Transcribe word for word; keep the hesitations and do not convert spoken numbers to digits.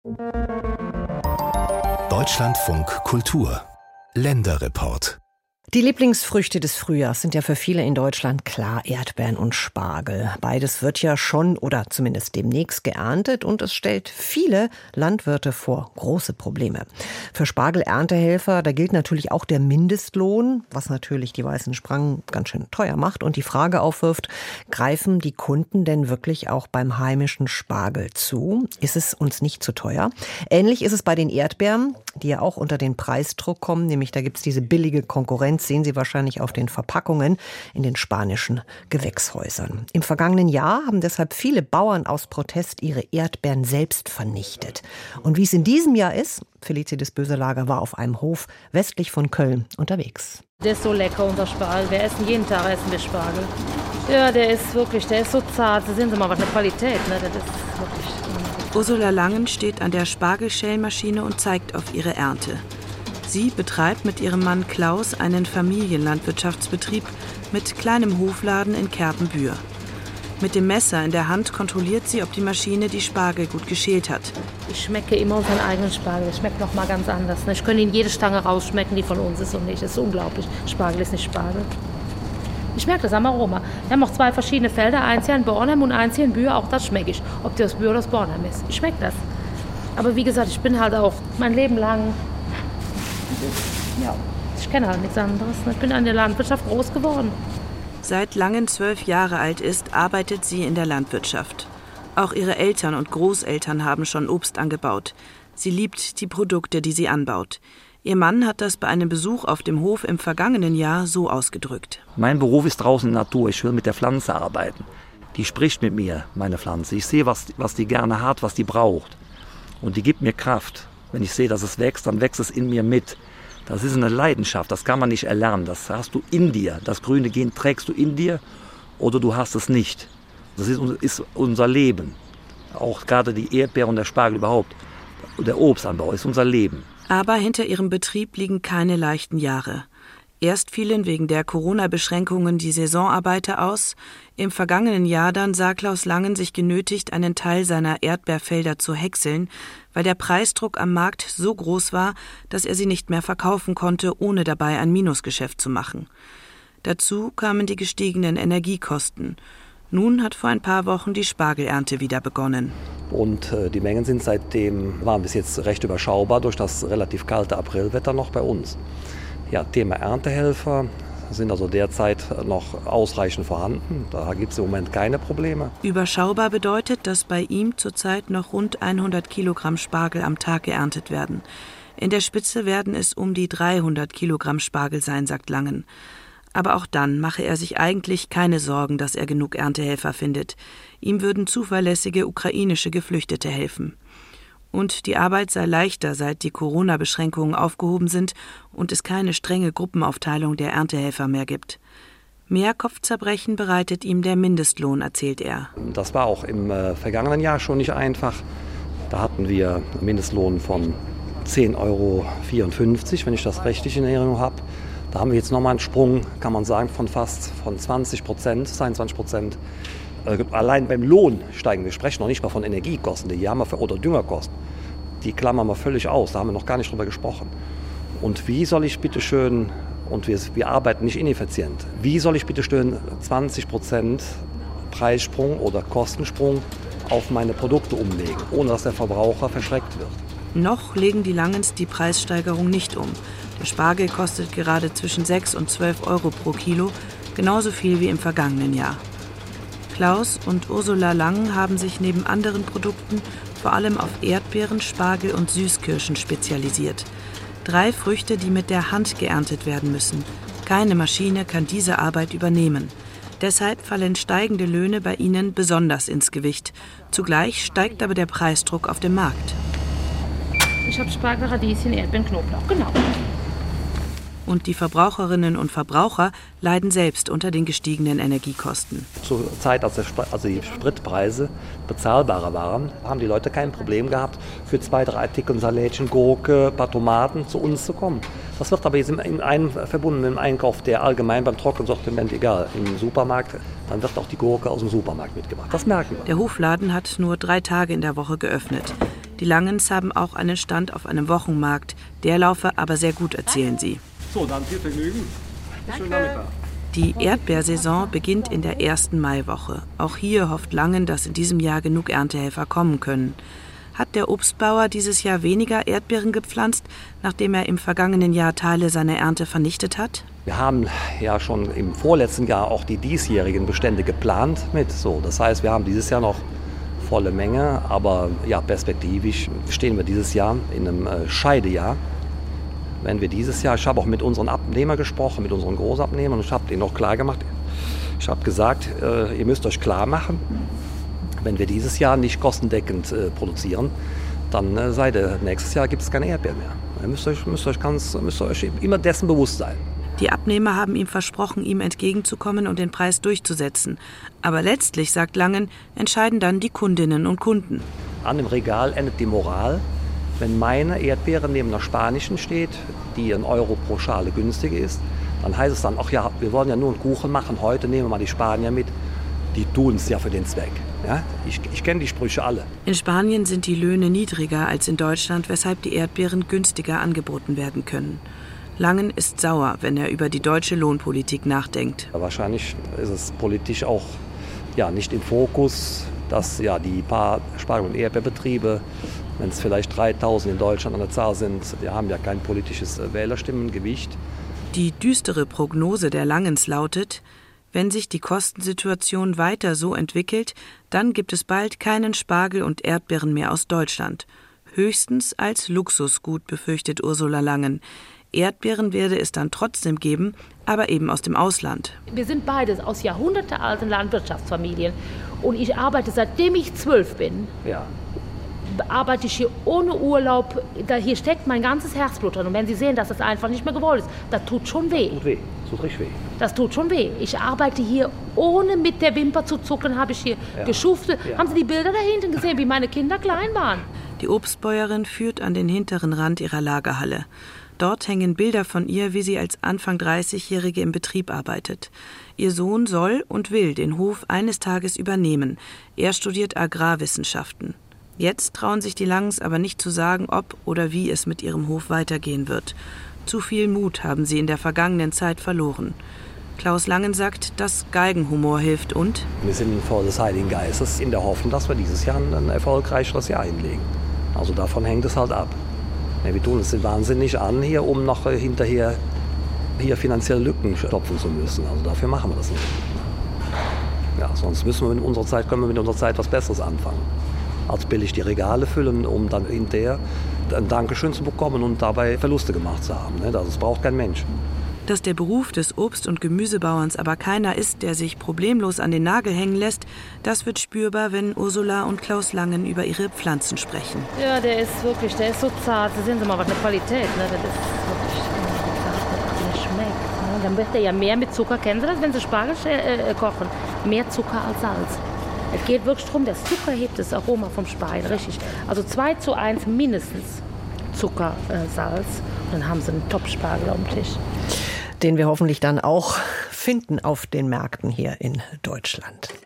Deutschlandfunk Kultur Länderreport. Die Lieblingsfrüchte des Frühjahrs sind ja für viele in Deutschland klar Erdbeeren und Spargel. Beides wird ja schon oder zumindest demnächst geerntet und es stellt viele Landwirte vor große Probleme. Für Spargelerntehelfer, da gilt natürlich auch der Mindestlohn, was natürlich die weißen Sprangen ganz schön teuer macht und die Frage aufwirft, greifen die Kunden denn wirklich auch beim heimischen Spargel zu? Ist es uns nicht zu teuer? Ähnlich ist es bei den Erdbeeren, die ja auch unter den Preisdruck kommen, nämlich da gibt es diese billige Konkurrenz, sehen Sie wahrscheinlich auf den Verpackungen in den spanischen Gewächshäusern. Im vergangenen Jahr haben deshalb viele Bauern aus Protest ihre Erdbeeren selbst vernichtet. Und wie es in diesem Jahr ist, Felicitas Böselager war auf einem Hof westlich von Köln unterwegs. Der ist so lecker, unser Spargel. Wir essen jeden Tag essen wir Spargel. Ja, der ist wirklich, der ist so zart. Sie sehen Sie mal, was eine Qualität, ne? Das ist wirklich... Ursula Langen steht an der Spargelschälmaschine und zeigt auf ihre Ernte. Sie betreibt mit ihrem Mann Klaus einen Familienlandwirtschaftsbetrieb mit kleinem Hofladen in Kerpenbühr. Mit dem Messer in der Hand kontrolliert sie, ob die Maschine die Spargel gut geschält hat. Ich schmecke immer unseren eigenen Spargel. Das schmeckt noch mal ganz anders. Ich kann Ihnen jede Stange rausschmecken, die von uns ist und nicht. Das ist unglaublich. Spargel ist nicht Spargel. Ich merke das am Aroma. Wir haben auch zwei verschiedene Felder. Eins hier in Bornheim und eins hier in Bühr. Auch das schmecke ich. Ob das Bühr oder das Bornheim ist. Ich schmecke das. Aber wie gesagt, ich bin halt auch mein Leben lang... Ja, ich kenne halt nichts anderes. Ich bin an der Landwirtschaft groß geworden. Seit Langen zwölf Jahre alt ist, arbeitet sie in der Landwirtschaft. Auch ihre Eltern und Großeltern haben schon Obst angebaut. Sie liebt die Produkte, die sie anbaut. Ihr Mann hat das bei einem Besuch auf dem Hof im vergangenen Jahr so ausgedrückt. Mein Beruf ist draußen in der Natur. Ich will mit der Pflanze arbeiten. Die spricht mit mir, meine Pflanze. Ich sehe, was, was die gerne hat, was die braucht. Und die gibt mir Kraft. Wenn ich sehe, dass es wächst, dann wächst es in mir mit. Das ist eine Leidenschaft, das kann man nicht erlernen. Das hast du in dir. Das grüne Gen trägst du in dir oder du hast es nicht. Das ist, ist unser Leben. Auch gerade die Erdbeere und der Spargel überhaupt. Der Obstanbau ist unser Leben. Aber hinter ihrem Betrieb liegen keine leichten Jahre. Erst fielen wegen der Corona-Beschränkungen die Saisonarbeiter aus. Im vergangenen Jahr dann sah Klaus Langen sich genötigt, einen Teil seiner Erdbeerfelder zu häckseln, weil der Preisdruck am Markt so groß war, dass er sie nicht mehr verkaufen konnte, ohne dabei ein Minusgeschäft zu machen. Dazu kamen die gestiegenen Energiekosten. Nun hat vor ein paar Wochen die Spargelernte wieder begonnen. Und äh, die Mengen sind seitdem, waren bis jetzt recht überschaubar durch das relativ kalte Aprilwetter noch bei uns. Ja, Thema Erntehelfer sind also derzeit noch ausreichend vorhanden. Da gibt es im Moment keine Probleme. Überschaubar bedeutet, dass bei ihm zurzeit noch rund hundert Kilogramm Spargel am Tag geerntet werden. In der Spitze werden es um die dreihundert Kilogramm Spargel sein, sagt Langen. Aber auch dann mache er sich eigentlich keine Sorgen, dass er genug Erntehelfer findet. Ihm würden zuverlässige ukrainische Geflüchtete helfen. Und die Arbeit sei leichter, seit die Corona-Beschränkungen aufgehoben sind und es keine strenge Gruppenaufteilung der Erntehelfer mehr gibt. Mehr Kopfzerbrechen bereitet ihm der Mindestlohn, erzählt er. Das war auch im äh, vergangenen Jahr schon nicht einfach. Da hatten wir einen Mindestlohn von zehn Euro vierundfünfzig, wenn ich das richtig in Erinnerung habe. Da haben wir jetzt nochmal einen Sprung, kann man sagen, von fast von zwanzig Prozent, zweiundzwanzig Prozent. Allein beim Lohn steigen wir, sprechen noch nicht mal von Energiekosten, die haben wir für, oder Düngerkosten. Die klammern wir völlig aus, da haben wir noch gar nicht drüber gesprochen. Und wie soll ich bitte schön, und wir, wir arbeiten nicht ineffizient, wie soll ich bitte schön zwanzig Prozent Preissprung oder Kostensprung auf meine Produkte umlegen, ohne dass der Verbraucher verschreckt wird? Noch legen die Langens die Preissteigerung nicht um. Der Spargel kostet gerade zwischen sechs und zwölf Euro pro Kilo, genauso viel wie im vergangenen Jahr. Klaus und Ursula Langen haben sich neben anderen Produkten vor allem auf Erdbeeren, Spargel und Süßkirschen spezialisiert. Drei Früchte, die mit der Hand geerntet werden müssen. Keine Maschine kann diese Arbeit übernehmen. Deshalb fallen steigende Löhne bei ihnen besonders ins Gewicht. Zugleich steigt aber der Preisdruck auf dem Markt. Ich habe Spargel, Radieschen, Erdbeeren, Knoblauch, genau. Und die Verbraucherinnen und Verbraucher leiden selbst unter den gestiegenen Energiekosten. Zur Zeit, als, der, als die Spritpreise bezahlbarer waren, haben die Leute kein Problem gehabt, für zwei, drei Artikel, Salätchen, Gurke, ein paar Tomaten zu uns zu kommen. Das wird aber jetzt in einem verbunden mit dem Einkauf, der allgemein beim Trockensortiment egal, im Supermarkt, dann wird auch die Gurke aus dem Supermarkt mitgebracht. Das merken wir. Der Hofladen hat nur drei Tage in der Woche geöffnet. Die Langens haben auch einen Stand auf einem Wochenmarkt. Der laufe aber sehr gut, erzählen sie. So, dann viel Vergnügen. Schönen Nachmittag. Die Erdbeersaison beginnt in der ersten Maiwoche. Auch hier hofft Langen, dass in diesem Jahr genug Erntehelfer kommen können. Hat der Obstbauer dieses Jahr weniger Erdbeeren gepflanzt, nachdem er im vergangenen Jahr Teile seiner Ernte vernichtet hat? Wir haben ja schon im vorletzten Jahr auch die diesjährigen Bestände geplant mit. So, das heißt, wir haben dieses Jahr noch volle Menge, aber ja, perspektivisch stehen wir dieses Jahr in einem äh, Scheidejahr. Wenn wir dieses Jahr, ich habe auch mit unseren Abnehmern gesprochen, mit unseren Großabnehmern, und ich habe denen auch klar gemacht, ich habe gesagt, äh, ihr müsst euch klar machen, wenn wir dieses Jahr nicht kostendeckend äh, produzieren, dann äh, seid ihr, nächstes Jahr gibt es keine Erdbeeren mehr. Ihr müsst euch, müsst euch, ganz, müsst euch immer dessen bewusst sein. Die Abnehmer haben ihm versprochen, ihm entgegenzukommen und den Preis durchzusetzen. Aber letztlich, sagt Langen, entscheiden dann die Kundinnen und Kunden. An dem Regal endet die Moral. Wenn meine Erdbeere neben einer spanischen steht, die ein Euro pro Schale günstiger ist, dann heißt es dann, ach ja, wir wollen ja nur einen Kuchen machen, heute nehmen wir mal die Spanier mit. Die tun es ja für den Zweck. Ja? Ich, ich kenne die Sprüche alle. In Spanien sind die Löhne niedriger als in Deutschland, weshalb die Erdbeeren günstiger angeboten werden können. Langen ist sauer, wenn er über die deutsche Lohnpolitik nachdenkt. Wahrscheinlich ist es politisch auch ja, nicht im Fokus, dass ja, die paar Spargel- und Erdbeerbetriebe, wenn es vielleicht dreitausend in Deutschland an der Zahl sind, die haben ja kein politisches Wählerstimmengewicht. Die düstere Prognose der Langens lautet, wenn sich die Kostensituation weiter so entwickelt, dann gibt es bald keinen Spargel und Erdbeeren mehr aus Deutschland. Höchstens als Luxusgut, befürchtet Ursula Langen. Erdbeeren werde es dann trotzdem geben, aber eben aus dem Ausland. Wir sind beides aus jahrhundertealten Landwirtschaftsfamilien. Und ich arbeite, seitdem ich zwölf bin, Ja. arbeite ich hier ohne Urlaub. Da, hier steckt mein ganzes Herzblut drin. Und wenn Sie sehen, dass das einfach nicht mehr gewollt ist, das tut schon weh. Tut weh, tut richtig weh. Das tut schon weh. Ich arbeite hier, ohne mit der Wimper zu zucken, habe ich hier Ja. geschuftet. Ja. Haben Sie die Bilder da hinten gesehen, wie meine Kinder klein waren? Die Obstbäuerin führt an den hinteren Rand ihrer Lagerhalle. Dort hängen Bilder von ihr, wie sie als Anfang dreißigjährige im Betrieb arbeitet. Ihr Sohn soll und will den Hof eines Tages übernehmen. Er studiert Agrarwissenschaften. Jetzt trauen sich die Langens aber nicht zu sagen, ob oder wie es mit ihrem Hof weitergehen wird. Zu viel Mut haben sie in der vergangenen Zeit verloren. Klaus Langen sagt, dass Geigenhumor hilft und Wir sind voll des Heiligen Geistes in der Hoffnung, dass wir dieses Jahr ein erfolgreicheres Jahr hinlegen. Also davon hängt es halt ab. Wir tun es wahnsinnig an, hier, um noch hinterher hier finanzielle Lücken stopfen zu müssen. Also dafür machen wir das nicht. Ja, sonst müssen wir mit unserer Zeit, können wir mit unserer Zeit was Besseres anfangen. Als billig die Regale füllen, um dann hinterher ein Dankeschön zu bekommen und dabei Verluste gemacht zu haben. Das braucht kein Mensch. dass der Beruf des Obst- und Gemüsebauerns aber keiner ist, der sich problemlos an den Nagel hängen lässt, das wird spürbar, wenn Ursula und Klaus Langen über ihre Pflanzen sprechen. Ja, der ist wirklich, der ist so zart. Sie sehen Sie mal, was eine Qualität, ne? Das ist wirklich zart, der schmeckt. Ne? Dann wird der ja mehr mit Zucker. Kennen Sie das, wenn Sie Spargel äh, kochen? Mehr Zucker als Salz. Es geht wirklich darum, der Zucker hebt das Aroma vom Spargel, richtig. Also zwei zu eins mindestens Zucker, äh, Salz. Und dann haben Sie einen Top-Spargel auf dem Tisch. Den wir hoffentlich dann auch finden auf den Märkten hier in Deutschland.